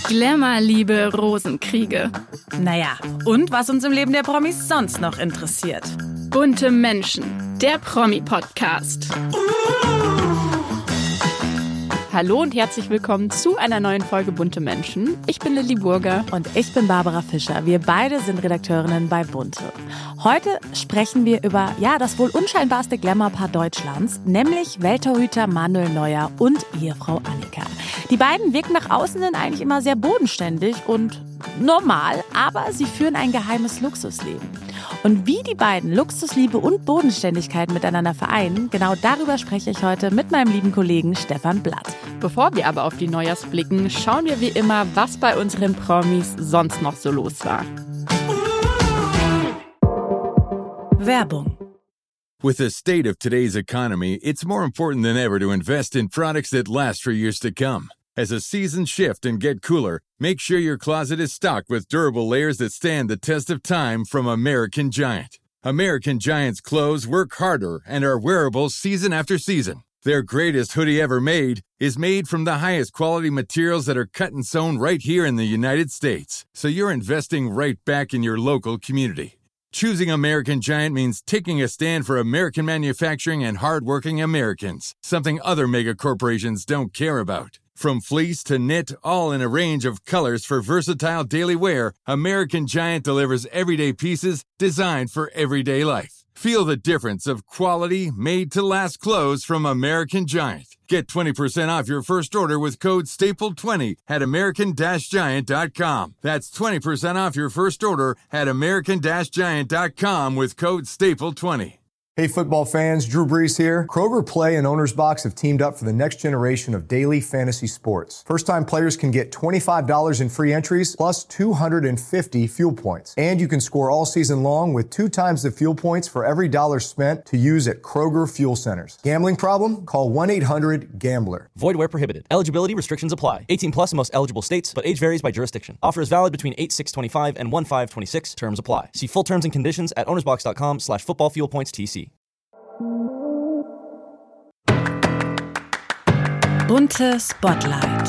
Glamour, Liebe, Rosenkriege. Naja, und was uns im Leben der Promis sonst noch interessiert. Bunte Menschen, der Promi-Podcast. Hallo und herzlich willkommen zu einer neuen Folge Bunte Menschen. Ich bin Lilly Burger. Und ich bin Barbara Fischer. Wir beide sind Redakteurinnen bei Bunte. Heute sprechen wir über, das wohl unscheinbarste Glamour-Paar Deutschlands, nämlich Welttorhüter Manuel Neuer und Ehefrau Annika. Die beiden wirken nach außen hin eigentlich immer sehr bodenständig und normal, aber sie führen ein geheimes Luxusleben. Und wie die beiden Luxusliebe und Bodenständigkeit miteinander vereinen, genau darüber spreche ich heute mit meinem lieben Kollegen Stefan Blatt. Bevor wir aber auf die Neujahrs blicken, schauen wir wie immer, was bei unseren Promis sonst noch so los war. Werbung. With the state of today's economy, it's more important than ever to invest in products that last for years to come. As the seasons shift and get cooler, make sure your closet is stocked with durable layers that stand the test of time from American Giant. American Giant's clothes work harder and are wearable season after season. Their greatest hoodie ever made is made from the highest quality materials that are cut and sewn right here in the United States. So you're investing right back in your local community. Choosing American Giant means taking a stand for American manufacturing and hardworking Americans, something other mega corporations don't care about. From fleece to knit, all in a range of colors for versatile daily wear, American Giant delivers everyday pieces designed for everyday life. Feel the difference of quality, made-to-last clothes from American Giant. Get 20% off your first order with code STAPLE20 at american-giant.com. That's 20% off your first order at american-giant.com with code STAPLE20. Hey football fans, Drew Brees here. Kroger Play and Owner's Box have teamed up for the next generation of daily fantasy sports. First-time players can get $25 in free entries plus 250 fuel points. And you can score all season long with 2 times the fuel points for every dollar spent to use at Kroger Fuel Centers. Gambling problem? Call 1-800-GAMBLER. Void where prohibited. Eligibility restrictions apply. 18 plus in most eligible states, but age varies by jurisdiction. Offer is valid between 8/6/25 and 1/5/26. Terms apply. See full terms and conditions at ownersbox.com/footballfuelpointstc. Bunte Spotlight.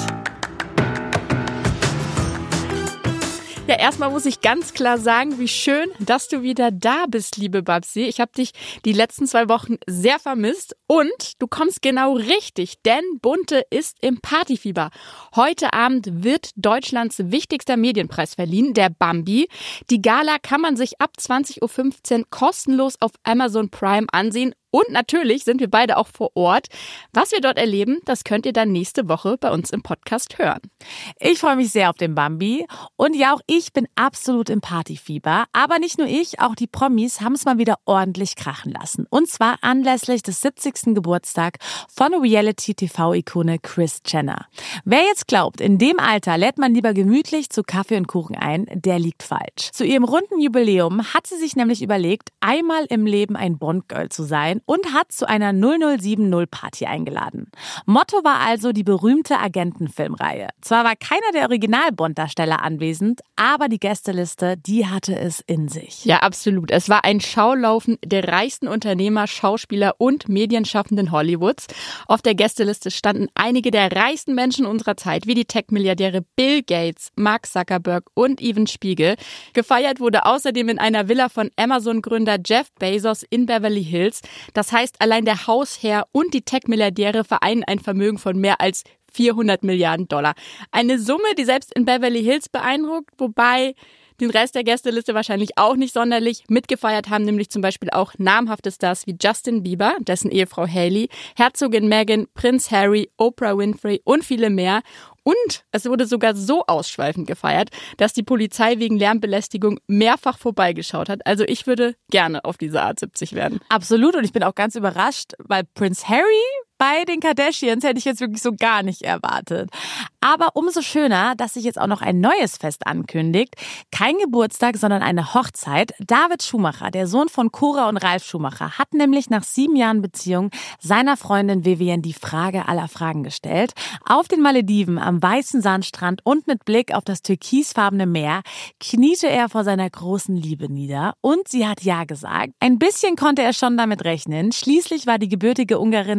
Ja, erstmal muss ich ganz klar sagen, wie schön, dass du wieder da bist, liebe Babsi. Ich habe dich die letzten 2 Wochen sehr vermisst und du kommst genau richtig, denn Bunte ist im Partyfieber. Heute Abend wird Deutschlands wichtigster Medienpreis verliehen, der Bambi. Die Gala kann man sich ab 20:15 Uhr kostenlos auf Amazon Prime ansehen. Und natürlich sind wir beide auch vor Ort. Was wir dort erleben, das könnt ihr dann nächste Woche bei uns im Podcast hören. Ich freue mich sehr auf den Bambi. Und ja, auch ich bin absolut im Partyfieber. Aber nicht nur ich, auch die Promis haben es mal wieder ordentlich krachen lassen. Und zwar anlässlich des 70. Geburtstag von Reality-TV-Ikone Kris Jenner. Wer jetzt glaubt, in dem Alter lädt man lieber gemütlich zu Kaffee und Kuchen ein, der liegt falsch. Zu ihrem runden Jubiläum hat sie sich nämlich überlegt, einmal im Leben ein Bond-Girl zu sein und hat zu einer 0070-Party eingeladen. Motto war also die berühmte Agentenfilmreihe. Zwar war keiner der Original-Bond-Darsteller anwesend, aber die Gästeliste, die hatte es in sich. Ja, absolut. Es war ein Schaulaufen der reichsten Unternehmer, Schauspieler und Medienschaffenden Hollywoods. Auf der Gästeliste standen einige der reichsten Menschen unserer Zeit, wie die Tech-Milliardäre Bill Gates, Mark Zuckerberg und Evan Spiegel. Gefeiert wurde außerdem in einer Villa von Amazon-Gründer Jeff Bezos in Beverly Hills. Das heißt, allein der Hausherr und die Tech-Milliardäre vereinen ein Vermögen von mehr als 400 Milliarden $. Eine Summe, die selbst in Beverly Hills beeindruckt, wobei den Rest der Gästeliste wahrscheinlich auch nicht sonderlich. Mitgefeiert haben nämlich zum Beispiel auch namhafte Stars wie Justin Bieber, dessen Ehefrau Hailey, Herzogin Meghan, Prinz Harry, Oprah Winfrey und viele mehr. Und es wurde sogar so ausschweifend gefeiert, dass die Polizei wegen Lärmbelästigung mehrfach vorbeigeschaut hat. Also ich würde gerne auf diese Art 70 werden. Absolut, und ich bin auch ganz überrascht, weil Prinz Harry bei den Kardashians hätte ich jetzt wirklich so gar nicht erwartet. Aber umso schöner, dass sich jetzt auch noch ein neues Fest ankündigt. Kein Geburtstag, sondern eine Hochzeit. David Schumacher, der Sohn von Cora und Ralf Schumacher, hat nämlich nach 7 Jahren Beziehung seiner Freundin Vivienne die Frage aller Fragen gestellt. Auf den Malediven am weißen Sandstrand und mit Blick auf das türkisfarbene Meer kniete er vor seiner großen Liebe nieder und sie hat ja gesagt. Ein bisschen konnte er schon damit rechnen. Schließlich war die gebürtige Ungarin schon für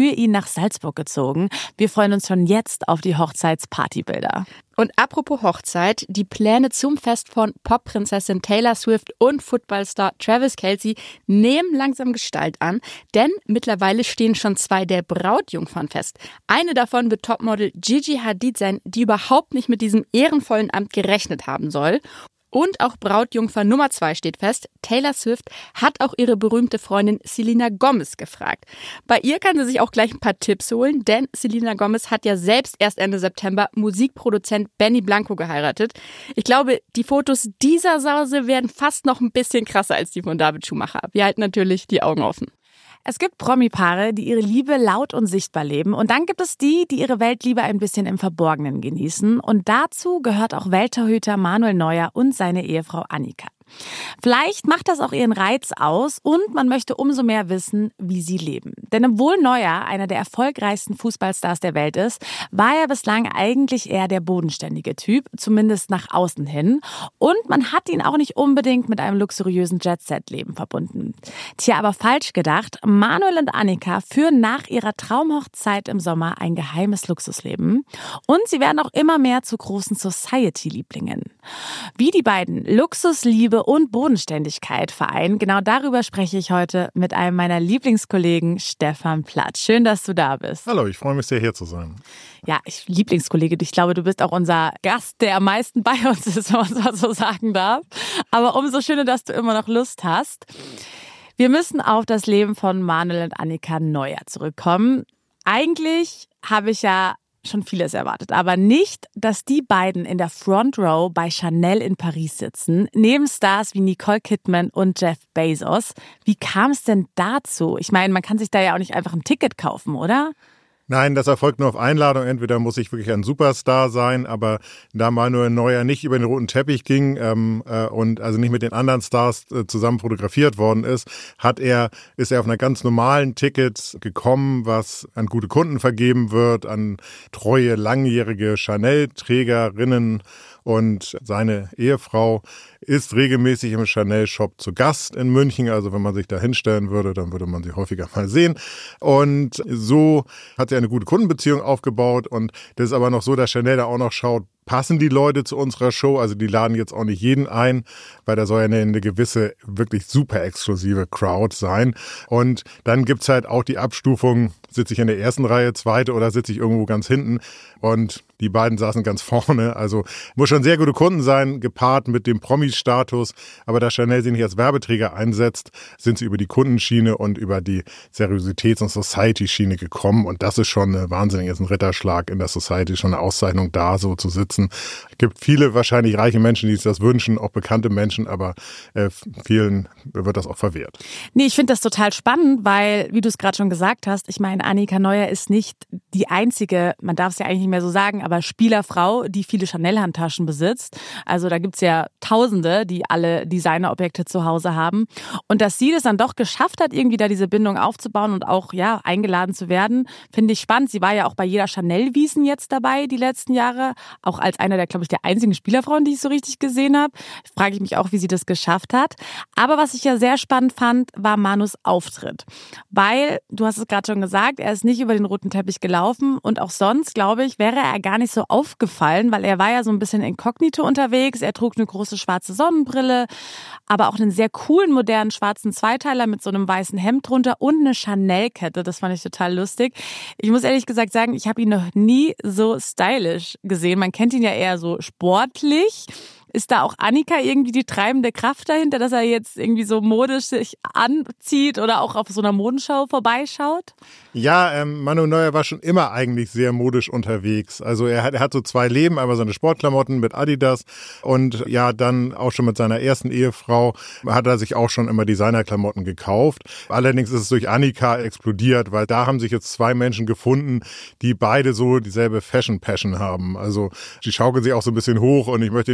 für ihn nach Salzburg gezogen. Wir freuen uns schon jetzt auf die Hochzeitspartybilder. Und apropos Hochzeit, die Pläne zum Fest von Popprinzessin Taylor Swift und Footballstar Travis Kelce nehmen langsam Gestalt an, denn mittlerweile stehen schon 2 der Brautjungfern fest. Eine davon wird Topmodel Gigi Hadid sein, die überhaupt nicht mit diesem ehrenvollen Amt gerechnet haben soll. Und auch Brautjungfer Nummer 2 steht fest. Taylor Swift hat auch ihre berühmte Freundin Selena Gomez gefragt. Bei ihr kann sie sich auch gleich ein paar Tipps holen, denn Selena Gomez hat ja selbst erst Ende September Musikproduzent Benny Blanco geheiratet. Ich glaube, die Fotos dieser Sause werden fast noch ein bisschen krasser als die von David Schumacher. Wir halten natürlich die Augen offen. Es gibt Promi-Paare, die ihre Liebe laut und sichtbar leben. Und dann gibt es die ihre Weltliebe ein bisschen im Verborgenen genießen. Und dazu gehört auch Welttorhüter Manuel Neuer und seine Ehefrau Annika. Vielleicht macht das auch ihren Reiz aus und man möchte umso mehr wissen, wie sie leben. Denn obwohl Neuer einer der erfolgreichsten Fußballstars der Welt ist, war er bislang eigentlich eher der bodenständige Typ, zumindest nach außen hin. Und man hat ihn auch nicht unbedingt mit einem luxuriösen Jet-Set-Leben verbunden. Tja, aber falsch gedacht, Manuel und Annika führen nach ihrer Traumhochzeit im Sommer ein geheimes Luxusleben. Und sie werden auch immer mehr zu großen Society-Lieblingen. Wie die beiden Luxusliebe und Bodenständigkeit vereinen. Genau darüber spreche ich heute mit einem meiner Lieblingskollegen, Stefan Platt. Schön, dass du da bist. Hallo, ich freue mich sehr, hier zu sein. Ja, Lieblingskollege, ich glaube, du bist auch unser Gast, der am meisten bei uns ist, wenn man es mal so sagen darf. Aber umso schöner, dass du immer noch Lust hast. Wir müssen auf das Leben von Manuel und Annika Neuer zurückkommen. Eigentlich habe ich ja schon vieles erwartet, aber nicht, dass die beiden in der Front Row bei Chanel in Paris sitzen, neben Stars wie Nicole Kidman und Jeff Bezos. Wie kam es denn dazu? Ich meine, man kann sich da ja auch nicht einfach ein Ticket kaufen, oder? Nein, das erfolgt nur auf Einladung. Entweder muss ich wirklich ein Superstar sein, aber da Manuel Neuer nicht über den roten Teppich ging und also nicht mit den anderen Stars zusammen fotografiert worden ist er auf einer ganz normalen Ticket gekommen, was an gute Kunden vergeben wird, an treue, langjährige Chanel-Trägerinnen. Und seine Ehefrau ist regelmäßig im Chanel-Shop zu Gast in München. Also wenn man sich da hinstellen würde, dann würde man sie häufiger mal sehen. Und so hat sie eine gute Kundenbeziehung aufgebaut. Und das ist aber noch so, dass Chanel da auch noch schaut, passen die Leute zu unserer Show? Also die laden jetzt auch nicht jeden ein, weil da soll ja eine gewisse, wirklich super exklusive Crowd sein. Und dann gibt's halt auch die Abstufung, sitze ich in der ersten Reihe, zweite oder sitze ich irgendwo ganz hinten. Und die beiden saßen ganz vorne. Also muss schon sehr gute Kunden sein, gepaart mit dem Promi-Status. Aber da Chanel sie nicht als Werbeträger einsetzt, sind sie über die Kundenschiene und über die Seriositäts- und Society-Schiene gekommen. Und das ist schon wahnsinnig, ist ein Ritterschlag in der Society, schon eine Auszeichnung da, so zu sitzen. Es gibt viele wahrscheinlich reiche Menschen, die sich das wünschen, auch bekannte Menschen, aber vielen wird das auch verwehrt. Nee, ich finde das total spannend, weil, wie du es gerade schon gesagt hast, ich meine, Annika Neuer ist nicht die einzige, man darf es ja eigentlich nicht mehr so sagen, aber Spielerfrau, die viele Chanel-Handtaschen besitzt. Also da gibt's ja Tausende, die alle Designerobjekte zu Hause haben. Und dass sie das dann doch geschafft hat, irgendwie da diese Bindung aufzubauen und auch ja eingeladen zu werden, finde ich spannend. Sie war ja auch bei jeder Chanel-Wiesn jetzt dabei die letzten Jahre, auch als einer der, glaube ich, der einzigen Spielerfrauen, die ich so richtig gesehen habe. Frage ich mich auch, wie sie das geschafft hat. Aber was ich ja sehr spannend fand, war Manus Auftritt. Weil, du hast es gerade schon gesagt, er ist nicht über den roten Teppich gelaufen und auch sonst, glaube ich, wäre er gar nicht so aufgefallen, weil er war ja so ein bisschen inkognito unterwegs. Er trug eine große schwarze Sonnenbrille, aber auch einen sehr coolen, modernen schwarzen Zweiteiler mit so einem weißen Hemd drunter und eine Chanel-Kette. Das fand ich total lustig. Ich muss ehrlich gesagt sagen, ich habe ihn noch nie so stylisch gesehen. Man kennt ihn ja eher so sportlich. Ist da auch Annika irgendwie die treibende Kraft dahinter, dass er jetzt irgendwie so modisch sich anzieht oder auch auf so einer Modenschau vorbeischaut? Ja, Manuel Neuer war schon immer eigentlich sehr modisch unterwegs. Also er hat so zwei Leben, einmal seine Sportklamotten mit Adidas und ja, dann auch schon mit seiner ersten Ehefrau hat er sich auch schon immer Designerklamotten gekauft. Allerdings ist es durch Annika explodiert, weil da haben sich jetzt zwei Menschen gefunden, die beide so dieselbe Fashion-Passion haben. Also die schaukeln sich auch so ein bisschen hoch und ich möchte nicht wissen,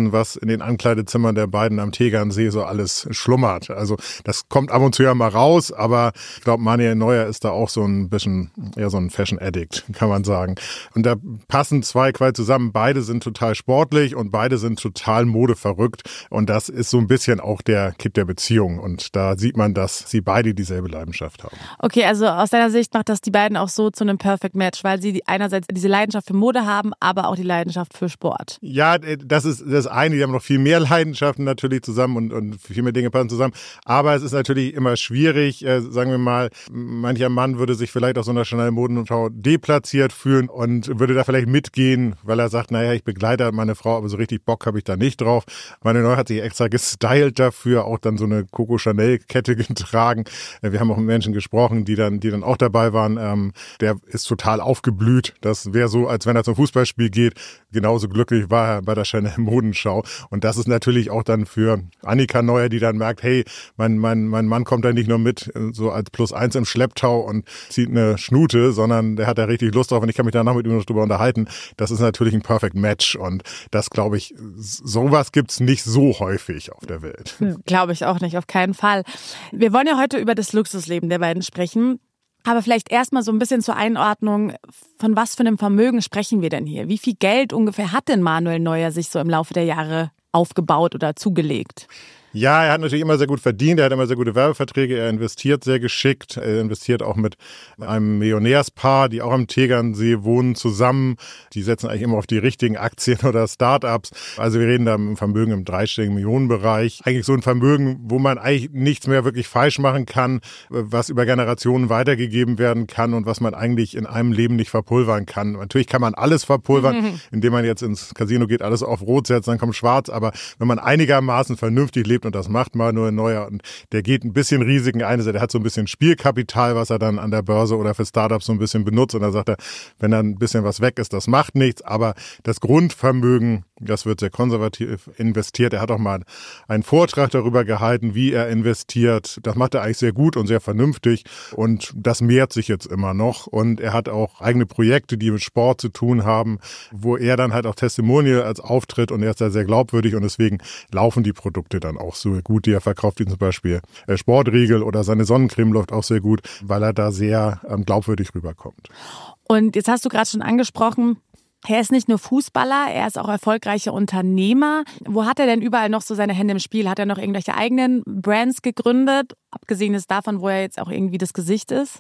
wissen, was in den Ankleidezimmern der beiden am Tegernsee so alles schlummert. Also das kommt ab und zu ja mal raus, aber ich glaube, Manuel Neuer ist da auch so ein bisschen, ja, so ein Fashion-Addict, kann man sagen. Und da passen zwei quasi zusammen. Beide sind total sportlich und beide sind total modeverrückt. Und das ist so ein bisschen auch der Kitt der Beziehung. Und da sieht man, dass sie beide dieselbe Leidenschaft haben. Okay, also aus deiner Sicht macht das die beiden auch so zu einem Perfect Match, weil sie einerseits diese Leidenschaft für Mode haben, aber auch die Leidenschaft für Sport. Ja, das ist das eine. Die haben noch viel mehr Leidenschaften natürlich zusammen und viel mehr Dinge passen zusammen. Aber es ist natürlich immer schwierig, sagen wir mal, mancher Mann würde sich vielleicht aus so einer Chanel-Modenschau deplatziert fühlen und würde da vielleicht mitgehen, weil er sagt, naja, ich begleite meine Frau, aber so richtig Bock habe ich da nicht drauf. Meine Neu hat sich extra gestylt dafür, auch dann so eine Coco Chanel-Kette getragen. Wir haben auch mit Menschen gesprochen, die dann auch dabei waren. Der ist total aufgeblüht. Das wäre so, als wenn er zum Fußballspiel geht. Genauso glücklich war er bei der Chanel-Modenschau. Und das ist natürlich auch dann für Annika Neuer, die dann merkt, hey, mein Mann kommt da nicht nur mit, so als +1 im Schlepptau und zieht eine Schnute, sondern der hat da richtig Lust drauf und ich kann mich danach mit ihm noch drüber unterhalten. Das ist natürlich ein Perfect Match und das, glaube ich, sowas gibt's nicht so häufig auf der Welt. Glaube ich auch nicht, auf keinen Fall. Wir wollen ja heute über das Luxusleben der beiden sprechen. Aber vielleicht erstmal so ein bisschen zur Einordnung, von was für einem Vermögen sprechen wir denn hier? Wie viel Geld ungefähr hat denn Manuel Neuer sich so im Laufe der Jahre aufgebaut oder zugelegt? Ja, er hat natürlich immer sehr gut verdient, er hat immer sehr gute Werbeverträge, er investiert sehr geschickt, er investiert auch mit einem Millionärspaar, die auch am Tegernsee wohnen, zusammen. Die setzen eigentlich immer auf die richtigen Aktien oder Startups. Also wir reden da im Vermögen im dreistelligen Millionenbereich. Eigentlich so ein Vermögen, wo man eigentlich nichts mehr wirklich falsch machen kann, was über Generationen weitergegeben werden kann und was man eigentlich in einem Leben nicht verpulvern kann. Natürlich kann man alles verpulvern, indem man jetzt ins Casino geht, alles auf Rot setzt, dann kommt Schwarz. Aber wenn man einigermaßen vernünftig lebt, und das macht Manuel Neuer und der geht ein bisschen Risiken ein. Der hat so ein bisschen Spielkapital, was er dann an der Börse oder für Startups so ein bisschen benutzt und da sagt er, wenn dann ein bisschen was weg ist, das macht nichts, aber das Grundvermögen, das wird sehr konservativ investiert. Er hat auch mal einen Vortrag darüber gehalten, wie er investiert. Das macht er eigentlich sehr gut und sehr vernünftig und das mehrt sich jetzt immer noch und er hat auch eigene Projekte, die mit Sport zu tun haben, wo er dann halt auch Testimonial als auftritt und er ist da sehr glaubwürdig und deswegen laufen die Produkte dann auch so gut, die er verkauft, wie zum Beispiel Sportriegel oder seine Sonnencreme läuft auch sehr gut, weil er da sehr glaubwürdig rüberkommt. Und jetzt hast du gerade schon angesprochen, er ist nicht nur Fußballer, er ist auch erfolgreicher Unternehmer. Wo hat er denn überall noch so seine Hände im Spiel? Hat er noch irgendwelche eigenen Brands gegründet, abgesehen davon, wo er jetzt auch irgendwie das Gesicht ist?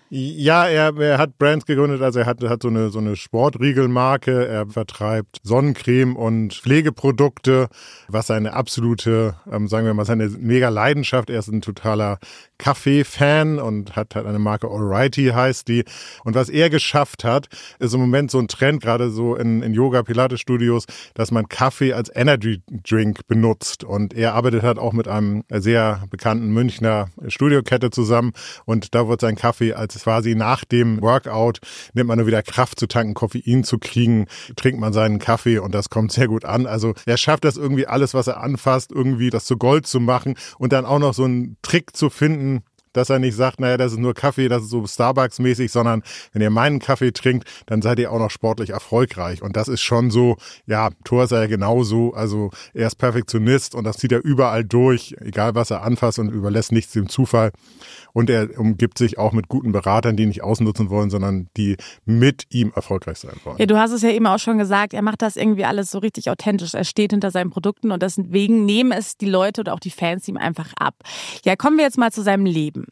Ja, er hat Brands gegründet, also er hat so eine Sportriegelmarke, er vertreibt Sonnencreme und Pflegeprodukte, was seine absolute, sagen wir mal, seine mega Leidenschaft, er ist ein totaler Kaffee-Fan und hat eine Marke Alrighty heißt die. Und was er geschafft hat, ist im Moment so ein Trend, gerade so in Yoga-Pilates-Studios, dass man Kaffee als Energy-Drink benutzt. Und er arbeitet halt auch mit einem sehr bekannten Münchner Studiokette zusammen und da wird sein Kaffee als quasi nach dem Workout, nimmt man nur wieder Kraft zu tanken, Koffein zu kriegen, trinkt man seinen Kaffee und das kommt sehr gut an. Also er schafft das irgendwie alles, was er anfasst, irgendwie das zu Gold zu machen und dann auch noch so einen Trick zu finden, dass er nicht sagt, naja, das ist nur Kaffee, das ist so Starbucks-mäßig, sondern wenn ihr meinen Kaffee trinkt, dann seid ihr auch noch sportlich erfolgreich. Und das ist schon so, ja, Thor ist ja genauso, also er ist Perfektionist und das zieht er überall durch, egal was er anfasst und überlässt nichts dem Zufall. Und er umgibt sich auch mit guten Beratern, die nicht ausnutzen wollen, sondern die mit ihm erfolgreich sein wollen. Ja, du hast es ja eben auch schon gesagt, er macht das irgendwie alles so richtig authentisch. Er steht hinter seinen Produkten und deswegen nehmen es die Leute oder auch die Fans ihm einfach ab. Ja, kommen wir jetzt mal zu seinem Leben.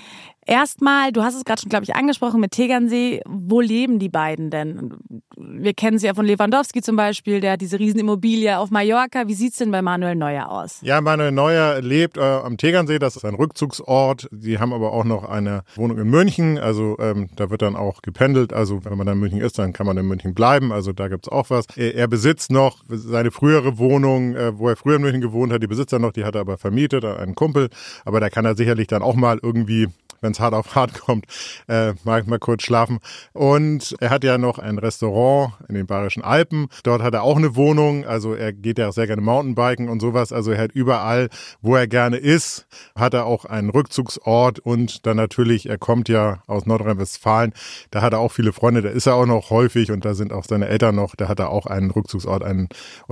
Erstmal, du hast es gerade schon, glaube ich, angesprochen mit Tegernsee. Wo leben die beiden denn? Wir kennen sie ja von Lewandowski zum Beispiel, der hat diese Riesenimmobilie auf Mallorca. Wie sieht's denn bei Manuel Neuer aus? Ja, Manuel Neuer lebt am Tegernsee, das ist ein Rückzugsort. Sie haben aber auch noch eine Wohnung in München, also da wird dann auch gependelt. Also wenn man dann in München ist, dann kann man in München bleiben, also da gibt's auch was. Er besitzt noch seine frühere Wohnung, wo er früher in München gewohnt hat, die besitzt er noch, die hat er aber vermietet an einen Kumpel. Aber da kann er sicherlich dann auch mal irgendwie wenn es hart auf hart kommt, mal kurz schlafen. Und er hat ja noch ein Restaurant in den Bayerischen Alpen. Dort hat er auch eine Wohnung. Also er geht ja auch sehr gerne Mountainbiken und sowas. Also er hat überall, wo er gerne ist, hat er auch einen Rückzugsort. Und dann natürlich, er kommt ja aus Nordrhein-Westfalen. Da hat er auch viele Freunde. Da ist er auch noch häufig und da sind auch seine Eltern noch. Da hat er auch einen Rückzugsort, einen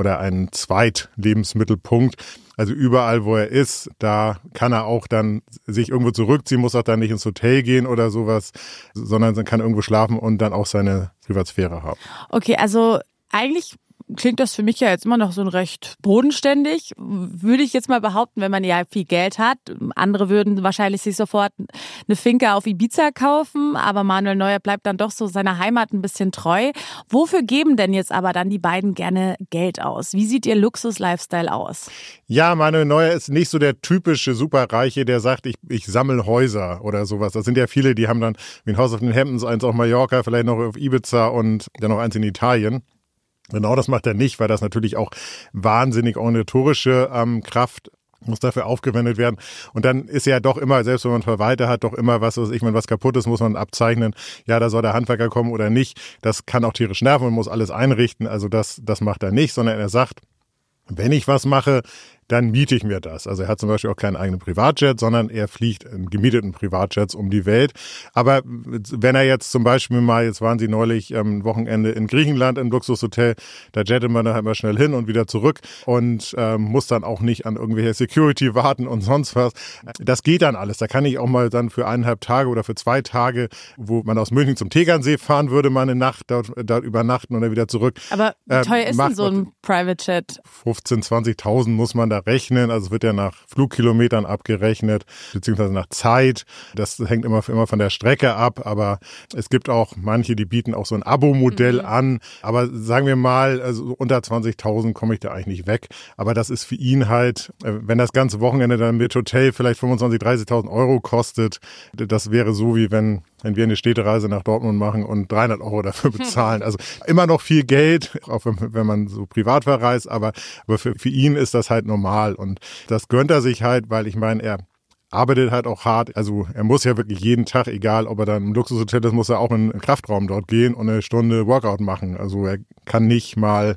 Zweitlebensmittelpunkt. Also überall, wo er ist, da kann er auch dann sich irgendwo zurückziehen, muss auch dann nicht ins Hotel gehen oder sowas, sondern kann irgendwo schlafen und dann auch seine Privatsphäre haben. Okay, also eigentlich klingt das für mich ja jetzt immer noch so ein recht bodenständig, würde ich jetzt mal behaupten, wenn man ja viel Geld hat. Andere würden wahrscheinlich sich sofort eine Finca auf Ibiza kaufen, aber Manuel Neuer bleibt dann doch so seiner Heimat ein bisschen treu. Wofür geben denn jetzt aber dann die beiden gerne Geld aus? Wie sieht ihr Luxus-Lifestyle aus? Ja, Manuel Neuer ist nicht so der typische Superreiche, der sagt, ich sammle Häuser oder sowas. Das sind ja viele, die haben dann wie ein Haus auf den Hamptons, eins auf Mallorca, vielleicht noch auf Ibiza und dann noch eins in Italien. Genau, das macht er nicht, weil das natürlich auch wahnsinnig organisatorische Kraft muss dafür aufgewendet werden. Und dann ist ja doch immer, selbst wenn man Verwalter hat, doch immer wenn was kaputt ist, muss man abzeichnen. Ja, da soll der Handwerker kommen oder nicht. Das kann auch tierisch nerven und muss alles einrichten. Also das macht er nicht, sondern er sagt, wenn ich was mache, dann miete ich mir das. Also er hat zum Beispiel auch keinen eigenen Privatjet, sondern er fliegt in gemieteten Privatjets um die Welt. Aber wenn er jetzt zum Beispiel jetzt waren sie neulich am Wochenende in Griechenland im Luxushotel, da jettet man dann halt mal schnell hin und wieder zurück und muss dann auch nicht an irgendwelche Security warten und sonst was. Das geht dann alles. Da kann ich auch mal dann für 1,5 Tage oder für 2 Tage, wo man aus München zum Tegernsee fahren würde, mal eine Nacht dort übernachten und dann wieder zurück. Aber wie teuer ist denn so ein Private Jet? 15.000, 20.000 muss man da rechnen. Also es wird ja nach Flugkilometern abgerechnet, beziehungsweise nach Zeit. Das hängt immer von der Strecke ab, aber es gibt auch manche, die bieten auch so ein Abo-Modell an. Aber sagen wir mal, also unter 20.000 komme ich da eigentlich nicht weg. Aber das ist für ihn halt, wenn das ganze Wochenende dann mit Hotel vielleicht 25.000, 30.000 Euro kostet, das wäre so, wie wenn wir eine Städtereise nach Dortmund machen und 300 Euro dafür bezahlen. Also immer noch viel Geld, auch wenn man so privat verreist, aber für ihn ist das halt normal und das gönnt er sich halt, weil ich meine, er arbeitet halt auch hart. Also er muss ja wirklich jeden Tag, egal ob er dann im Luxushotel ist, muss er auch in den Kraftraum dort gehen und eine Stunde Workout machen. Also er kann nicht mal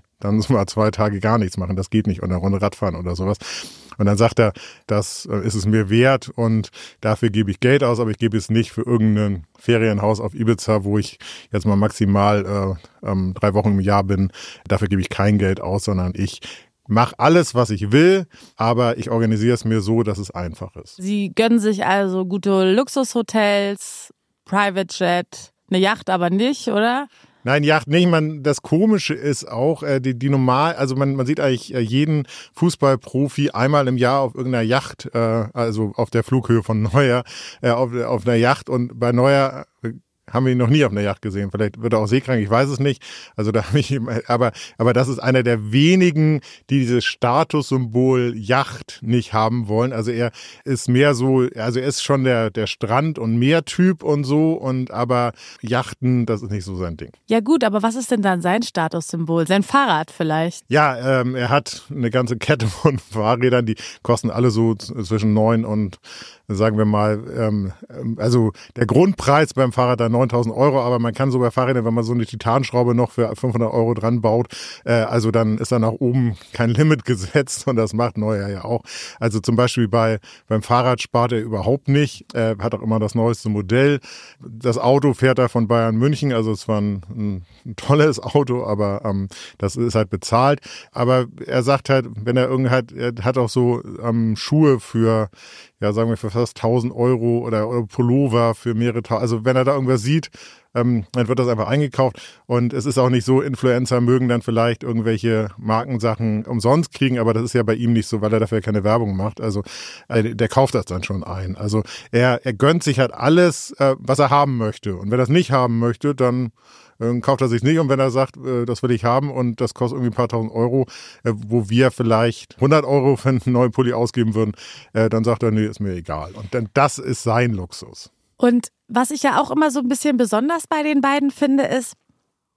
2 Tage gar nichts machen. Das geht nicht. Und eine Runde Radfahren oder sowas. Und dann sagt er, das ist es mir wert und dafür gebe ich Geld aus, aber ich gebe es nicht für irgendein Ferienhaus auf Ibiza, wo ich jetzt mal maximal 3 Wochen im Jahr bin. Dafür gebe ich kein Geld aus, sondern ich mache alles, was ich will, aber ich organisiere es mir so, dass es einfach ist. Sie gönnen sich also gute Luxushotels, Private Jet, eine Yacht aber nicht, oder? Nein, Yacht nicht. Das Komische ist auch, die normal, also man sieht eigentlich jeden Fußballprofi einmal im Jahr auf irgendeiner Yacht, also auf der Flughöhe von Neuer, auf einer Yacht und bei Neuer haben wir ihn noch nie auf einer Yacht gesehen. Vielleicht wird er auch seekrank, ich weiß es nicht. Also da habe ich aber das ist einer der wenigen, die dieses Statussymbol Yacht nicht haben wollen. Also er ist mehr so, also er ist schon der Strand- und Meertyp und so aber Yachten, das ist nicht so sein Ding. Ja gut, aber was ist denn dann sein Statussymbol? Sein Fahrrad vielleicht? Ja, er hat eine ganze Kette von Fahrrädern, die kosten alle so zwischen 9 und sagen wir mal, also der Grundpreis beim Fahrrad dann 9.000 Euro, aber man kann so bei Fahrrädern, wenn man so eine Titanschraube noch für 500 Euro dran baut, also dann ist da nach oben kein Limit gesetzt und das macht Neuer ja auch. Also zum Beispiel beim Fahrrad spart er überhaupt nicht, hat auch immer das neueste Modell. Das Auto fährt er von Bayern München, also es war ein tolles Auto, aber das ist halt bezahlt. Aber er sagt halt, wenn er hat auch so Schuhe für, ja, sagen wir für fast 1.000 Euro oder Pullover für mehrere Tausend. Also wenn er da irgendwas sieht, dann wird das einfach eingekauft. Und es ist auch nicht so, Influencer mögen dann vielleicht irgendwelche Markensachen umsonst kriegen, aber das ist ja bei ihm nicht so, weil er dafür keine Werbung macht. Also der kauft das dann schon ein. Also er gönnt sich halt alles, was er haben möchte. Und wenn er es nicht haben möchte, dann kauft er sich nicht. Und wenn er sagt, das will ich haben und das kostet irgendwie ein paar tausend Euro, wo wir vielleicht 100 Euro für einen neuen Pulli ausgeben würden, dann sagt er, nee, ist mir egal. Und dann das ist sein Luxus. Und was ich ja auch immer so ein bisschen besonders bei den beiden finde, ist,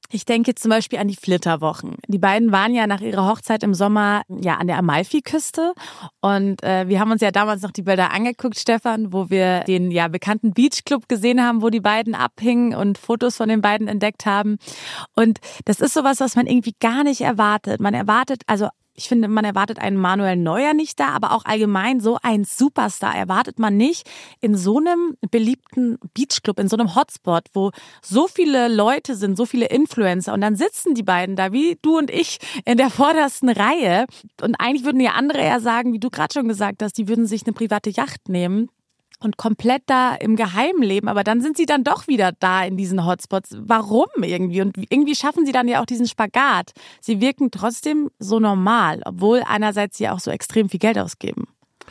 Ich denke zum Beispiel an die Flitterwochen. Die beiden waren ja nach ihrer Hochzeit im Sommer an der Amalfiküste und wir haben uns ja damals noch die Bilder angeguckt, Stefan, wo wir den bekannten Beachclub gesehen haben, wo die beiden abhingen und Fotos von den beiden entdeckt haben. Und das ist sowas, was man irgendwie gar nicht erwartet. Ich finde, man erwartet einen Manuel Neuer nicht da, aber auch allgemein so einen Superstar erwartet man nicht in so einem beliebten Beachclub, in so einem Hotspot, wo so viele Leute sind, so viele Influencer und dann sitzen die beiden da, wie du und ich, in der vordersten Reihe und eigentlich würden ja andere eher sagen, wie du gerade schon gesagt hast, die würden sich eine private Yacht nehmen und komplett da im Geheimen leben, aber dann sind sie dann doch wieder da in diesen Hotspots. Warum irgendwie? Und irgendwie schaffen sie dann ja auch diesen Spagat. Sie wirken trotzdem so normal, obwohl einerseits sie auch so extrem viel Geld ausgeben.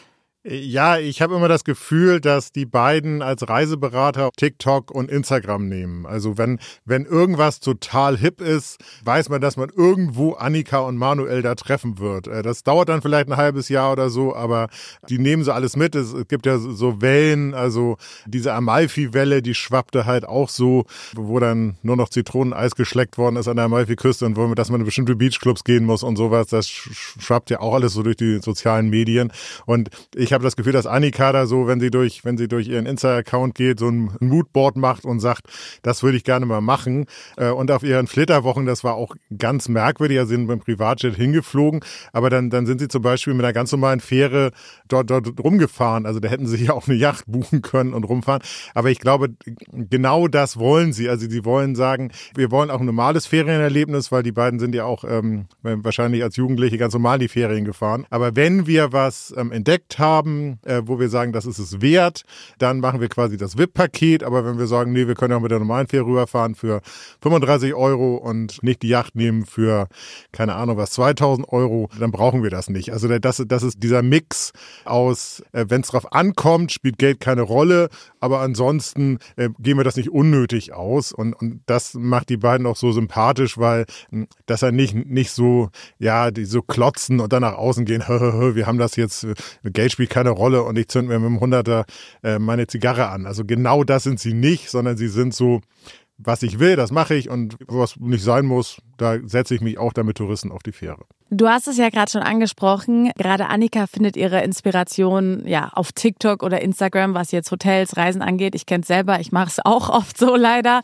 Ja, ich habe immer das Gefühl, dass die beiden als Reiseberater TikTok und Instagram nehmen. Also wenn irgendwas total hip ist, weiß man, dass man irgendwo Annika und Manuel da treffen wird. Das dauert dann vielleicht ein halbes Jahr oder so, aber die nehmen so alles mit. Es gibt ja so Wellen, also diese Amalfi-Welle, die schwappte halt auch so, wo dann nur noch Zitroneneis geschleckt worden ist an der Amalfi-Küste und dass man in bestimmte Beachclubs gehen muss und sowas. Das schwappt ja auch alles so durch die sozialen Medien. Und ich habe das Gefühl, dass Annika da so, wenn sie durch ihren Insta-Account geht, so ein Moodboard macht und sagt, das würde ich gerne mal machen. Und auf ihren Flitterwochen, das war auch ganz merkwürdig, also sind beim Privatjet hingeflogen, aber dann sind sie zum Beispiel mit einer ganz normalen Fähre dort rumgefahren. Also da hätten sie ja auch eine Yacht buchen können und rumfahren. Aber ich glaube, genau das wollen sie. Also sie wollen sagen, wir wollen auch ein normales Ferienerlebnis, weil die beiden sind ja auch wahrscheinlich als Jugendliche ganz normal die Ferien gefahren. Aber wenn wir was entdeckt haben, wo wir sagen, das ist es wert, dann machen wir quasi das VIP-Paket. Aber wenn wir sagen, nee, wir können auch mit der normalen Fähre rüberfahren für 35 € und nicht die Yacht nehmen für, keine Ahnung was, 2000 €, dann brauchen wir das nicht. Also das ist dieser Mix aus, wenn es drauf ankommt, spielt Geld keine Rolle, aber ansonsten gehen wir das nicht unnötig aus. Und das macht die beiden auch so sympathisch, weil dass er nicht so, die so klotzen und dann nach außen gehen, wir haben das jetzt, Geld spielt keine Rolle und ich zünde mir mit dem 100er meine Zigarre an. Also genau das sind sie nicht, sondern sie sind so, was ich will, das mache ich und was nicht sein muss, da setze ich mich auch dann mit Touristen auf die Fähre. Du hast es ja gerade schon angesprochen. Gerade Annika findet ihre Inspiration auf TikTok oder Instagram, was jetzt Hotels, Reisen angeht. Ich kenne es selber, ich mache es auch oft so leider.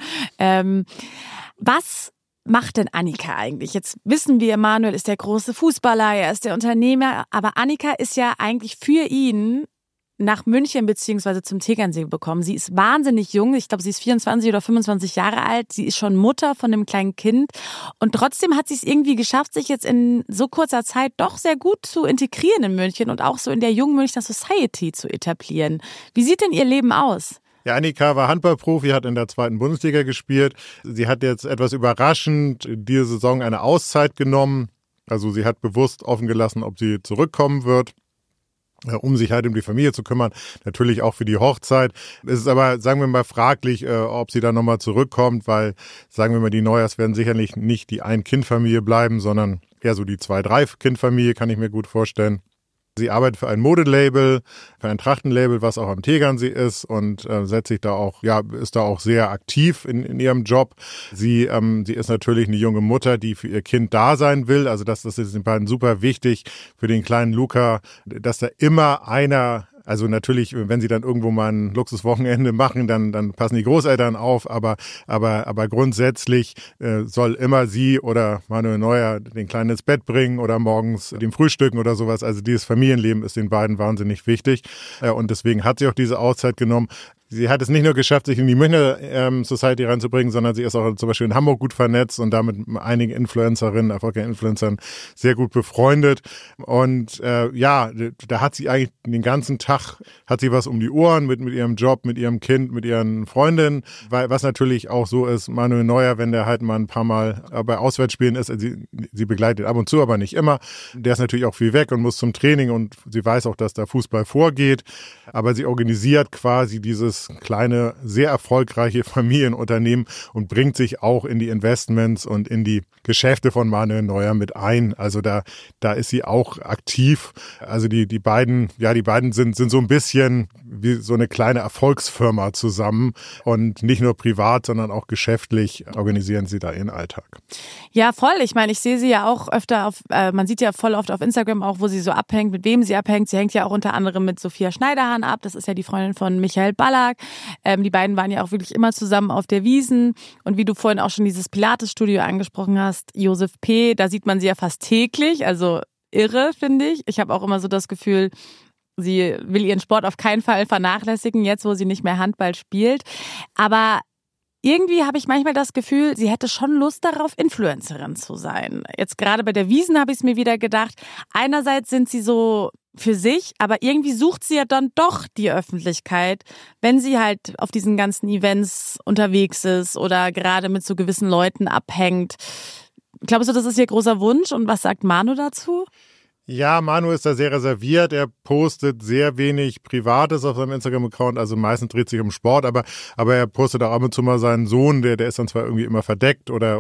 Was macht denn Annika eigentlich? Jetzt wissen wir, Manuel ist der große Fußballer, er ist der Unternehmer, aber Annika ist ja eigentlich für ihn nach München bzw. zum Tegernsee gekommen. Sie ist wahnsinnig jung, ich glaube, sie ist 24 oder 25 Jahre alt, sie ist schon Mutter von einem kleinen Kind und trotzdem hat sie es irgendwie geschafft, sich jetzt in so kurzer Zeit doch sehr gut zu integrieren in München und auch so in der jungen Münchner Society zu etablieren. Wie sieht denn ihr Leben aus? Ja, Annika war Handballprofi, hat in der 2. Bundesliga gespielt. Sie hat jetzt etwas überraschend diese Saison eine Auszeit genommen. Also sie hat bewusst offen gelassen, ob sie zurückkommen wird, um sich halt um die Familie zu kümmern. Natürlich auch für die Hochzeit. Es ist aber, sagen wir mal, fraglich, ob sie dann nochmal zurückkommt, weil, sagen wir mal, die Neujahrs werden sicherlich nicht die Ein-Kind-Familie bleiben, sondern eher so die 2-3-Kind-Familie, kann ich mir gut vorstellen. Sie arbeitet für ein Modelabel, für ein Trachtenlabel, was auch am Tegernsee ist und setzt sich da auch, ist da auch sehr aktiv in ihrem Job. Sie ist natürlich eine junge Mutter, die für ihr Kind da sein will. Also das ist den beiden super wichtig für den kleinen Luca, dass da immer einer, also natürlich, wenn sie dann irgendwo mal ein Luxuswochenende machen, dann passen die Großeltern auf, aber grundsätzlich soll immer sie oder Manuel Neuer den Kleinen ins Bett bringen oder morgens dem Frühstücken oder sowas. Also dieses Familienleben ist den beiden wahnsinnig wichtig und deswegen hat sie auch diese Auszeit genommen. Sie hat es nicht nur geschafft, sich in die Münchner Society reinzubringen, sondern sie ist auch zum Beispiel in Hamburg gut vernetzt und damit einigen Influencerinnen, erfolgreichen Influencern sehr gut befreundet. Und da hat sie eigentlich den ganzen Tag, hat sie was um die Ohren mit ihrem Job, mit ihrem Kind, mit ihren Freundinnen. Weil, was natürlich auch so ist, Manuel Neuer, wenn der halt mal ein paar Mal bei Auswärtsspielen ist, sie begleitet ab und zu, aber nicht immer. Der ist natürlich auch viel weg und muss zum Training und sie weiß auch, dass da Fußball vorgeht. Aber sie organisiert quasi dieses dieses kleine, sehr erfolgreiche Familienunternehmen und bringt sich auch in die Investments und in die Geschäfte von Manuel Neuer mit ein. Also da ist sie auch aktiv. Also die beiden sind so ein bisschen wie so eine kleine Erfolgsfirma zusammen und nicht nur privat, sondern auch geschäftlich organisieren sie da ihren Alltag. Ja, voll. Ich meine, ich sehe sie ja auch öfter man sieht ja voll oft auf Instagram auch, wo sie so abhängt, mit wem sie abhängt. Sie hängt ja auch unter anderem mit Sophia Schneiderhan ab. Das ist ja die Freundin von Michael Ballack. Die beiden waren ja auch wirklich immer zusammen auf der Wiesn. Und wie du vorhin auch schon dieses Pilates-Studio angesprochen hast, Josef P., da sieht man sie ja fast täglich. Also irre, finde ich. Ich habe auch immer so das Gefühl, sie will ihren Sport auf keinen Fall vernachlässigen, jetzt wo sie nicht mehr Handball spielt. Aber irgendwie habe ich manchmal das Gefühl, sie hätte schon Lust darauf, Influencerin zu sein. Jetzt gerade bei der Wiesn habe ich es mir wieder gedacht, einerseits sind sie so für sich, aber irgendwie sucht sie ja dann doch die Öffentlichkeit, wenn sie halt auf diesen ganzen Events unterwegs ist oder gerade mit so gewissen Leuten abhängt. Glaubst du, das ist ihr großer Wunsch? Und was sagt Manu dazu? Ja, Manu ist da sehr reserviert. Er postet sehr wenig Privates auf seinem Instagram-Account. Also meistens dreht sich um Sport, aber er postet auch ab und zu mal seinen Sohn, der ist dann zwar irgendwie immer verdeckt oder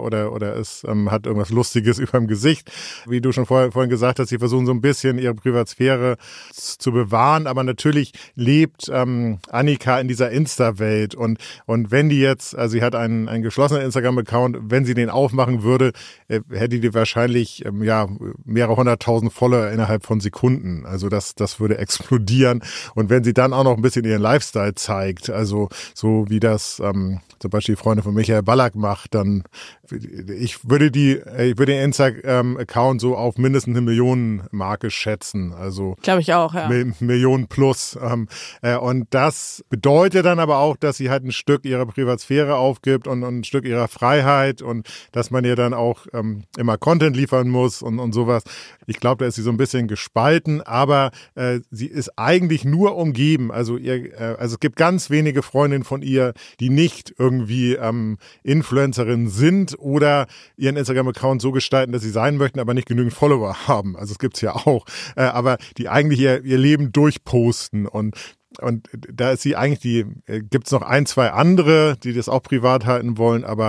hat irgendwas Lustiges über dem Gesicht. Wie du schon vorhin gesagt hast, sie versuchen so ein bisschen ihre Privatsphäre zu bewahren, aber natürlich lebt Annika in dieser Insta-Welt und wenn die jetzt, also sie hat einen geschlossenen Instagram-Account, wenn sie den aufmachen würde, hätte die wahrscheinlich mehrere hunderttausend Follower innerhalb von Sekunden. Also das würde explodieren. Und wenn sie dann auch noch ein bisschen ihren Lifestyle zeigt, also so wie das zum Beispiel die Freundin von Michael Ballack macht, dann ich würde den Instagram-Account so auf mindestens eine Millionenmarke schätzen. Also glaube ich auch, ja. Millionen plus. Und das bedeutet dann aber auch, dass sie halt ein Stück ihrer Privatsphäre aufgibt und ein Stück ihrer Freiheit und dass man ihr dann auch immer Content liefern muss und sowas. Ich glaube, da ist sie so ein bisschen gespalten, aber sie ist eigentlich nur umgeben. Also es gibt ganz wenige Freundinnen von ihr, die nicht irgendwie Influencerinnen sind oder ihren Instagram-Account so gestalten, dass sie sein möchten, aber nicht genügend Follower haben. Also es gibt's ja auch. Aber die eigentlich ihr Leben durchposten und da ist sie eigentlich gibt's noch ein, zwei andere, die das auch privat halten wollen, aber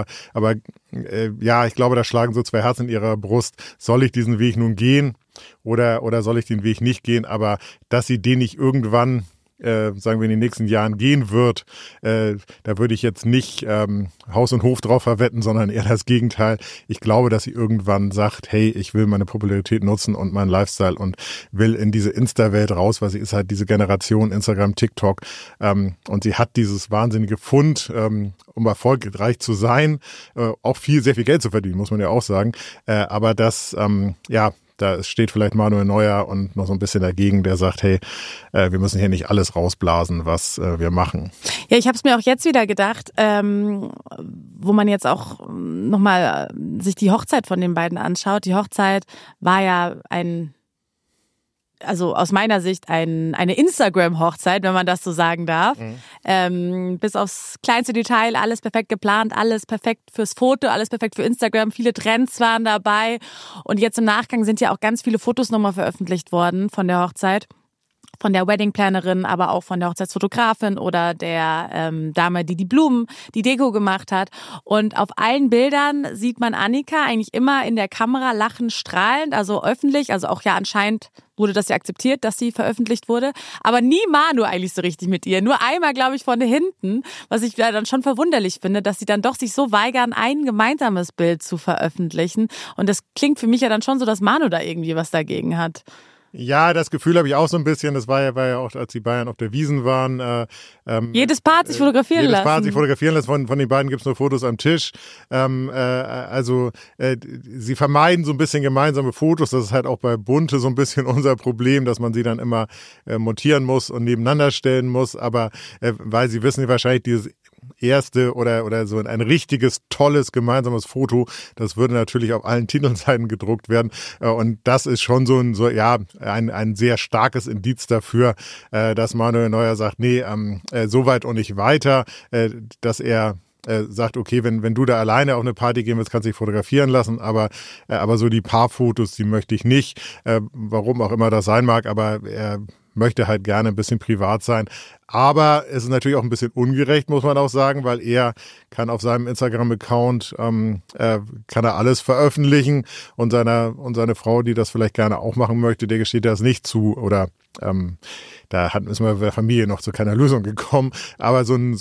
ich glaube, da schlagen so zwei Herzen in ihrer Brust. Soll ich diesen Weg nun gehen oder soll ich den Weg nicht gehen? Aber dass sie den nicht irgendwann sagen wir in den nächsten Jahren gehen wird, da würde ich jetzt nicht Haus und Hof drauf verwetten, sondern eher das Gegenteil. Ich glaube, dass sie irgendwann sagt, hey, ich will meine Popularität nutzen und meinen Lifestyle und will in diese Insta-Welt raus, weil sie ist halt diese Generation Instagram, TikTok und sie hat dieses wahnsinnige Fund, um erfolgreich zu sein, auch sehr viel Geld zu verdienen, muss man ja auch sagen, aber das, da steht vielleicht Manuel Neuer und noch so ein bisschen dagegen, der sagt, hey, wir müssen hier nicht alles rausblasen, was wir machen. Ja, ich habe es mir auch jetzt wieder gedacht, wo man jetzt auch nochmal sich die Hochzeit von den beiden anschaut. Die Hochzeit war ja also aus meiner Sicht eine Instagram-Hochzeit, wenn man das so sagen darf. Bis aufs kleinste Detail, alles perfekt geplant, alles perfekt fürs Foto, alles perfekt für Instagram. Viele Trends waren dabei. Und jetzt im Nachgang sind ja auch ganz viele Fotos nochmal veröffentlicht worden von der Hochzeit. Von der Weddingplanerin, aber auch von der Hochzeitsfotografin oder der Dame, die Blumen, die Deko gemacht hat. Und auf allen Bildern sieht man Annika eigentlich immer in der Kamera lachend, strahlend, also öffentlich, also auch ja anscheinend wurde das ja akzeptiert, dass sie veröffentlicht wurde. Aber nie Manu eigentlich so richtig mit ihr. Nur einmal, glaube ich, von hinten, was ich dann schon verwunderlich finde, dass sie dann doch sich so weigern, ein gemeinsames Bild zu veröffentlichen. Und das klingt für mich ja dann schon so, dass Manu da irgendwie was dagegen hat. Ja, das Gefühl habe ich auch so ein bisschen. Das war ja auch, als die Bayern auf der Wiesn waren. Jedes Paar hat sich fotografieren lassen. Jedes Paar hat sich fotografieren lassen. Von den beiden gibt's nur Fotos am Tisch. Sie vermeiden so ein bisschen gemeinsame Fotos. Das ist halt auch bei Bunte so ein bisschen unser Problem, dass man sie dann immer montieren muss und nebeneinander stellen muss. Aber weil sie wissen wahrscheinlich, dieses erste oder so ein richtiges, tolles, gemeinsames Foto, das würde natürlich auf allen Titelseiten gedruckt werden. Und das ist schon ein sehr starkes Indiz dafür, dass Manuel Neuer sagt, nee, so weit und nicht weiter, dass er sagt, okay, wenn du da alleine auf eine Party gehen willst, kannst du dich fotografieren lassen, aber so die Paarfotos, die möchte ich nicht, warum auch immer das sein mag, aber er möchte halt gerne ein bisschen privat sein. Aber es ist natürlich auch ein bisschen ungerecht, muss man auch sagen, weil er kann auf seinem Instagram-Account kann er alles veröffentlichen und seine Frau, die das vielleicht gerne auch machen möchte, der gesteht das nicht zu oder da ist man bei der Familie noch zu keiner Lösung gekommen. Aber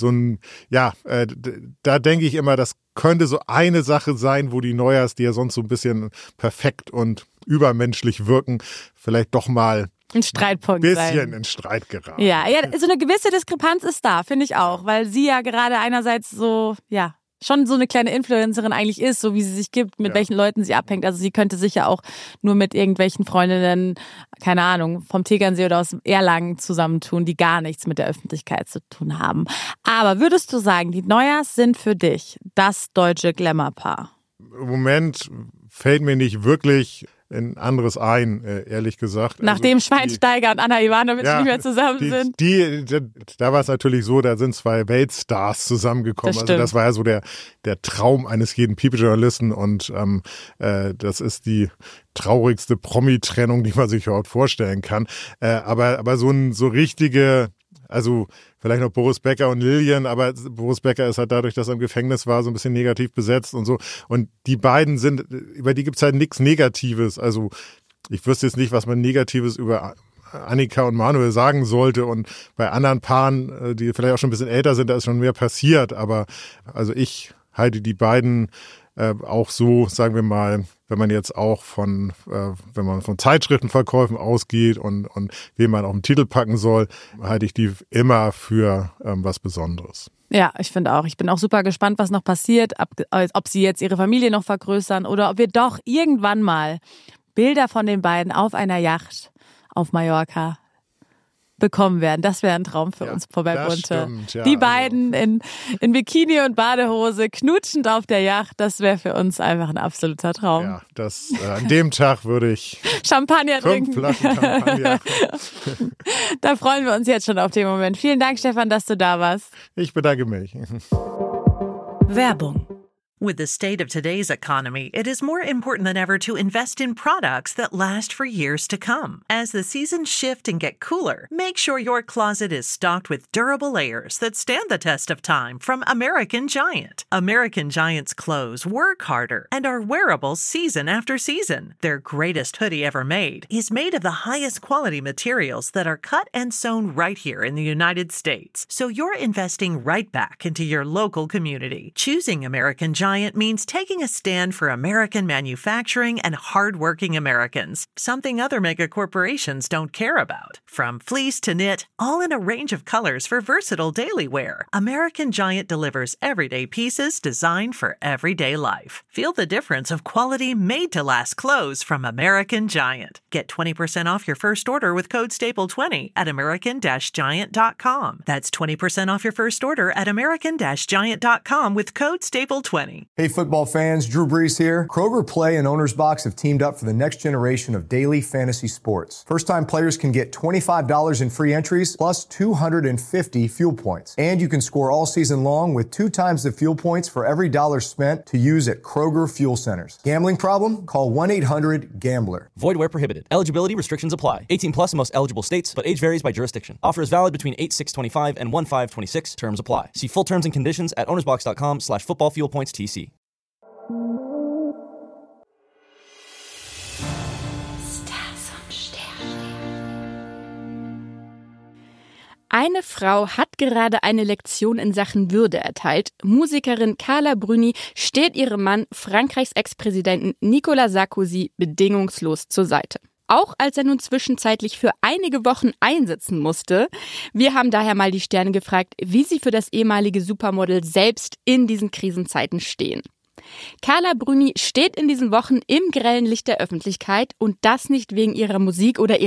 da denke ich immer, das könnte so eine Sache sein, wo die Neujahrs, die ja sonst so ein bisschen perfekt und übermenschlich wirken, vielleicht doch mal ein Streitpunkt bisschen in Streit geraten. Ja, so eine gewisse Diskrepanz ist da, finde ich auch, weil sie ja gerade einerseits so, ja, schon so eine kleine Influencerin eigentlich ist, so wie sie sich gibt, mit welchen Leuten sie abhängt. Also sie könnte sich ja auch nur mit irgendwelchen Freundinnen, keine Ahnung, vom Tegernsee oder aus Erlangen zusammentun, die gar nichts mit der Öffentlichkeit zu tun haben. Aber würdest du sagen, die Neujahrs sind für dich das deutsche Glamour-Paar? Im Moment fällt mir nicht wirklich ein anderes ein, ehrlich gesagt. Nachdem Schweinsteiger und Anna Ivanovic nicht mehr zusammen sind. Da war es natürlich so, da sind zwei Weltstars zusammengekommen. Also das war ja so der Traum eines jeden People-Journalisten und das ist die traurigste Promi-Trennung, die man sich überhaupt vorstellen kann. Aber so richtige, also vielleicht noch Boris Becker und Lilian, aber Boris Becker ist halt dadurch, dass er im Gefängnis war, so ein bisschen negativ besetzt und so. Und die beiden über die gibt's halt nichts Negatives. Also ich wüsste jetzt nicht, was man Negatives über Annika und Manuel sagen sollte. Und bei anderen Paaren, die vielleicht auch schon ein bisschen älter sind, da ist schon mehr passiert. Aber also ich halte die beiden auch so, sagen wir mal, wenn man jetzt auch wenn man von Zeitschriftenverkäufen ausgeht und wen man auf den Titel packen soll, halte ich die immer für was Besonderes. Ja, ich finde auch. Ich bin auch super gespannt, was noch passiert, ob sie jetzt ihre Familie noch vergrößern oder ob wir doch irgendwann mal Bilder von den beiden auf einer Yacht auf Mallorca bekommen werden. Das wäre ein Traum für uns bei Bunte. Ja, die beiden in Bikini und Badehose knutschend auf der Yacht, das wäre für uns einfach ein absoluter Traum. Ja, an dem Tag würde ich Champagner 5 trinken. Flaschen Champagner. Da freuen wir uns jetzt schon auf den Moment. Vielen Dank, Stefan, dass du da warst. Ich bedanke mich. Werbung. With the state of today's economy, it is more important than ever to invest in products that last for years to come. As the seasons shift and get cooler, make sure your closet is stocked with durable layers that stand the test of time from American Giant. American Giant's clothes work harder and are wearable season after season. Their greatest hoodie ever made is made of the highest quality materials that are cut and sewn right here in the United States. So you're investing right back into your local community. Choosing American Giant means taking a stand for American manufacturing and hardworking Americans, something other mega corporations don't care about. From fleece to knit, all in a range of colors for versatile daily wear, American Giant delivers everyday pieces designed for everyday life. Feel the difference of quality made-to-last clothes from American Giant. Get 20% off your first order with code STAPLE20 at american-giant.com. That's 20% off your first order at american-giant.com with code STAPLE20. Hey football fans, Drew Brees here. Kroger Play and Owner's Box have teamed up for the next generation of daily fantasy sports. First-time players can get $25 in free entries plus 250 fuel points. And you can score all season long with 2 times the fuel points for every dollar spent to use at Kroger Fuel Centers. Gambling problem? Call 1-800-GAMBLER. Void where prohibited. Eligibility restrictions apply. 18 plus in most eligible states, but age varies by jurisdiction. Offer is valid between 8/6/25 and 1/5/26. Terms apply. See full terms and conditions at ownersbox.com/footballfuelpoints.tc. Eine Frau hat gerade eine Lektion in Sachen Würde erteilt. Musikerin Carla Bruni steht ihrem Mann, Frankreichs Ex-Präsidenten Nicolas Sarkozy, bedingungslos zur Seite. Auch als er nun zwischenzeitlich für einige Wochen einsitzen musste. Wir haben daher mal die Sterne gefragt, wie sie für das ehemalige Supermodel selbst in diesen Krisenzeiten stehen. Carla Bruni steht in diesen Wochen im grellen Licht der Öffentlichkeit und das nicht wegen ihrer Musik oder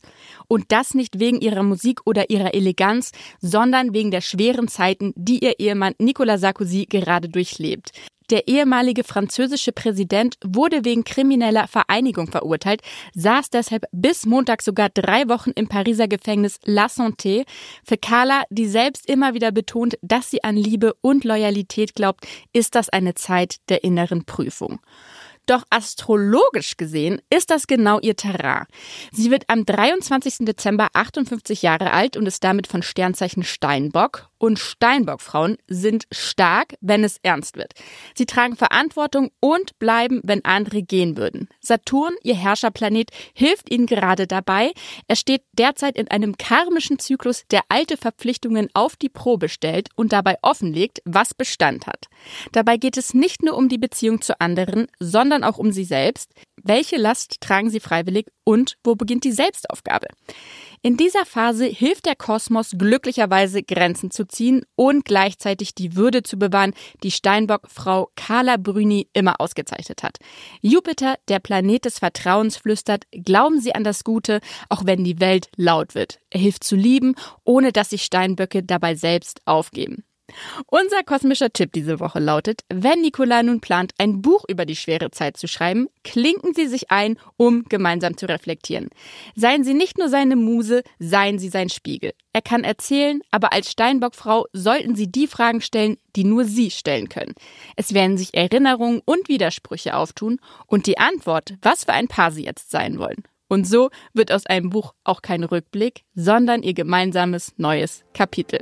ihrer Eleganz, sondern wegen der schweren Zeiten, die ihr Ehemann Nicolas Sarkozy gerade durchlebt. Der ehemalige französische Präsident wurde wegen krimineller Vereinigung verurteilt, saß deshalb bis Montag sogar 3 Wochen im Pariser Gefängnis La Santé. Für Carla, die selbst immer wieder betont, dass sie an Liebe und Loyalität glaubt, ist das eine Zeit der inneren Prüfung. Doch astrologisch gesehen ist das genau ihr Terrain. Sie wird am 23. Dezember 58 Jahre alt und ist damit von Sternzeichen Steinbock. Und Steinbock-Frauen sind stark, wenn es ernst wird. Sie tragen Verantwortung und bleiben, wenn andere gehen würden. Saturn, ihr Herrscherplanet, hilft ihnen gerade dabei. Er steht derzeit in einem karmischen Zyklus, der alte Verpflichtungen auf die Probe stellt und dabei offenlegt, was Bestand hat. Dabei geht es nicht nur um die Beziehung zu anderen, sondern auch um sie selbst. Welche Last tragen sie freiwillig und wo beginnt die Selbstaufgabe? In dieser Phase hilft der Kosmos glücklicherweise, Grenzen zu ziehen und gleichzeitig die Würde zu bewahren, die Steinbock-Frau Carla Bruni immer ausgezeichnet hat. Jupiter, der Planet des Vertrauens, flüstert, glauben Sie an das Gute, auch wenn die Welt laut wird. Er hilft zu lieben, ohne dass sich Steinböcke dabei selbst aufgeben. Unser kosmischer Tipp diese Woche lautet, wenn Nikolai nun plant, ein Buch über die schwere Zeit zu schreiben, klinken Sie sich ein, um gemeinsam zu reflektieren. Seien Sie nicht nur seine Muse, seien Sie sein Spiegel. Er kann erzählen, aber als Steinbock-Frau sollten Sie die Fragen stellen, die nur Sie stellen können. Es werden sich Erinnerungen und Widersprüche auftun und die Antwort, was für ein Paar Sie jetzt sein wollen. Und so wird aus einem Buch auch kein Rückblick, sondern Ihr gemeinsames neues Kapitel.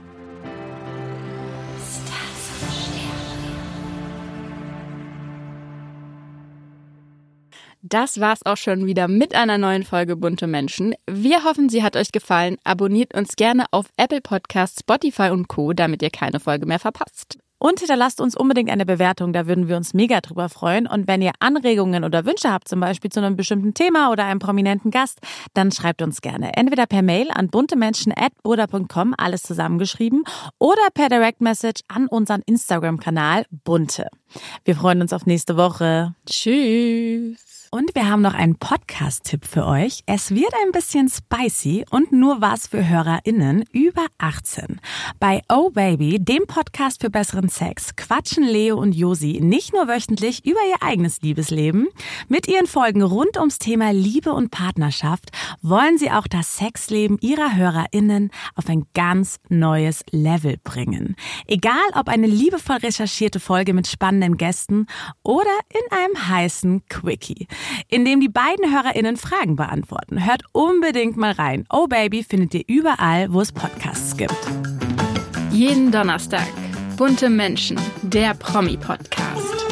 Das war's auch schon wieder mit einer neuen Folge Bunte Menschen. Wir hoffen, sie hat euch gefallen. Abonniert uns gerne auf Apple Podcasts, Spotify und Co., damit ihr keine Folge mehr verpasst. Und hinterlasst uns unbedingt eine Bewertung, da würden wir uns mega drüber freuen. Und wenn ihr Anregungen oder Wünsche habt, zum Beispiel zu einem bestimmten Thema oder einem prominenten Gast, dann schreibt uns gerne. Entweder per Mail an buntemenschen@burda.com, alles zusammengeschrieben, oder per Direct Message an unseren Instagram-Kanal Bunte. Wir freuen uns auf nächste Woche. Tschüss. Und wir haben noch einen Podcast-Tipp für euch. Es wird ein bisschen spicy und nur was für HörerInnen über 18. Bei Oh Baby, dem Podcast für besseren Sex, quatschen Leo und Josi nicht nur wöchentlich über ihr eigenes Liebesleben. Mit ihren Folgen rund ums Thema Liebe und Partnerschaft wollen sie auch das Sexleben ihrer HörerInnen auf ein ganz neues Level bringen. Egal ob eine liebevoll recherchierte Folge mit spannenden Gästen oder in einem heißen Quickie, in dem die beiden HörerInnen Fragen beantworten. Hört unbedingt mal rein. Oh Baby findet ihr überall, wo es Podcasts gibt. Jeden Donnerstag. Bunte Menschen, der Promi-Podcast.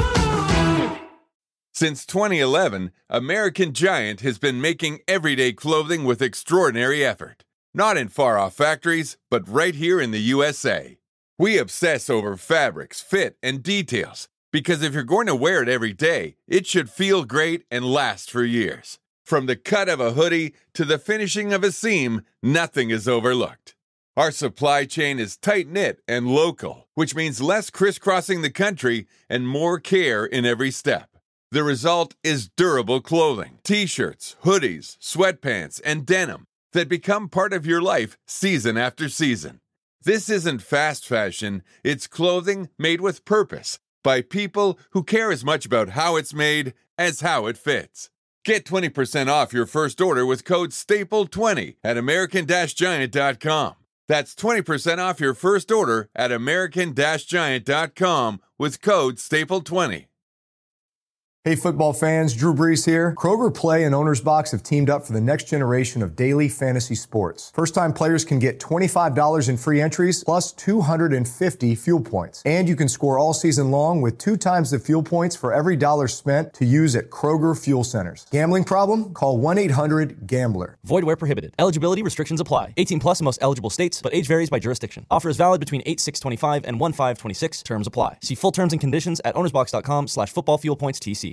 Since 2011, American Giant has been making everyday clothing with extraordinary effort. Not in far-off factories, but right here in the USA. We obsess over fabrics, fit, and details. Because if you're going to wear it every day, it should feel great and last for years. From the cut of a hoodie to the finishing of a seam, nothing is overlooked. Our supply chain is tight-knit and local, which means less crisscrossing the country and more care in every step. The result is durable clothing, t-shirts, hoodies, sweatpants, and denim that become part of your life season after season. This isn't fast fashion, it's clothing made with purpose. By people who care as much about how it's made as how it fits. Get 20% off your first order with code STAPLE20 at American-Giant.com. That's 20% off your first order at American-Giant.com with code STAPLE20. Hey football fans, Drew Brees here. Kroger Play and Owner's Box have teamed up for the next generation of daily fantasy sports. First-time players can get $25 in free entries plus 250 fuel points. And you can score all season long with 2 times the fuel points for every dollar spent to use at Kroger Fuel Centers. Gambling problem? Call 1-800-GAMBLER. Void where prohibited. Eligibility restrictions apply. 18 plus in most eligible states, but age varies by jurisdiction. Offer is valid between 8/6/25 and 1/5/26. Terms apply. See full terms and conditions at ownersbox.com/footballfuelpoints TC.